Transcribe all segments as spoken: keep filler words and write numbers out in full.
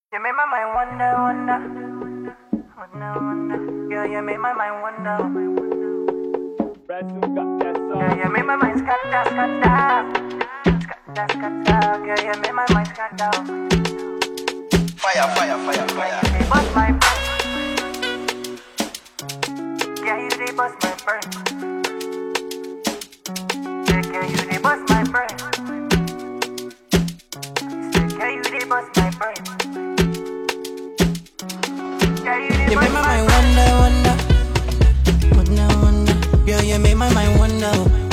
You make my mind wonder, wonder, wonder, wonder. Yeah, you make my mind wonder. Yeah, you make my mind scatter, scatter, scatter, scatter. Yeah, you make my mind scatter. Fire, fire, fire, fire. They bust my brain. Yeah, you they bust my brain. Yeah, yeah, you they bust my brain. Yeah, you they bust my brain. You make my mind wonder, wonder, wonder, wonder. Girl, you make my mind wonder.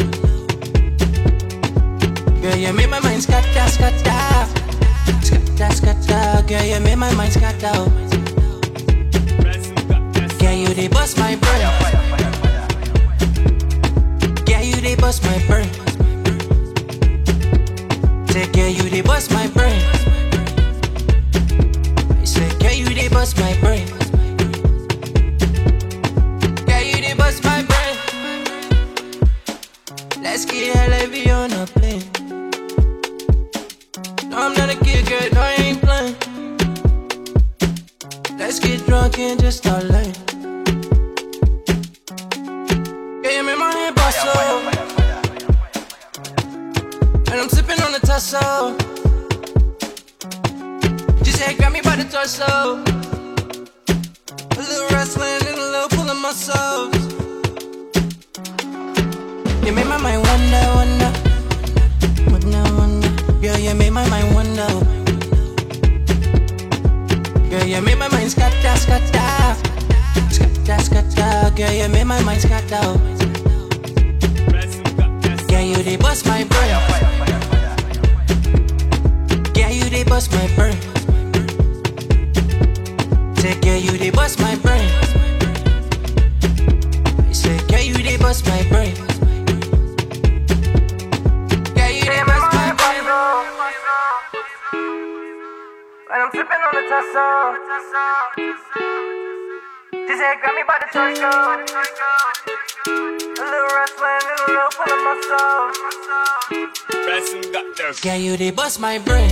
Girl, you make my mind scatter, scatter, scatter, scatter. Girl, you make my mind scatter. Girl, you they bust my brain. Girl, you they bust my brain. Say, girl, you they bust my brain. Say, girl, you they bust my brain. Let's get hella be on a plane. No, I'm not a kid, girl, no, I ain't playing. Let's get drunk and just start laying. Girl, you make my head bust up, and I'm sipping on the tussle. She said, grab me by the torso. A little wrestling and a little pulling muscles. You make my mind wonder, wonder, wonder, wonder. Girl, you make my mind wonder. Girl, you make my mind scatter, scatter, scatter, scatter. Girl, you make my mind scatter. Girl, you they bust my brain. Girl, you they bust my brain. Say, girl, you they bust my brain. Say, girl, you they bust my brain. And I'm sipping on the tussle. She said, grab me by the torso. A little wrestling and a little pull of muscle. Girl, you they bust my brain.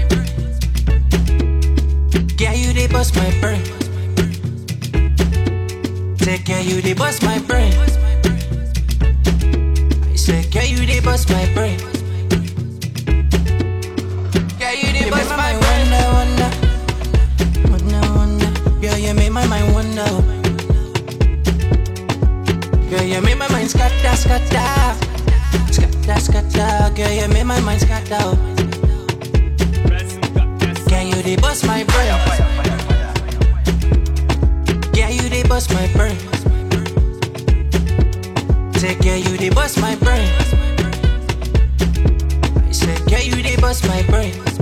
Girl, you they bust my brain. Say, girl, you they bust my brain. I say, girl, you they bust my brain. Girl, you they bust my brain. Wonder, wonder, wonder, wonder. Girl, you make my mind wonder. Girl, you make my mind scatter, scatter, scatter, scatter. Girl, you make my mind scatter. Girl, you they bust my brain. Girl, you they bust my brain. Say, girl, you they bust my brain. I say, girl, you they bust my brain.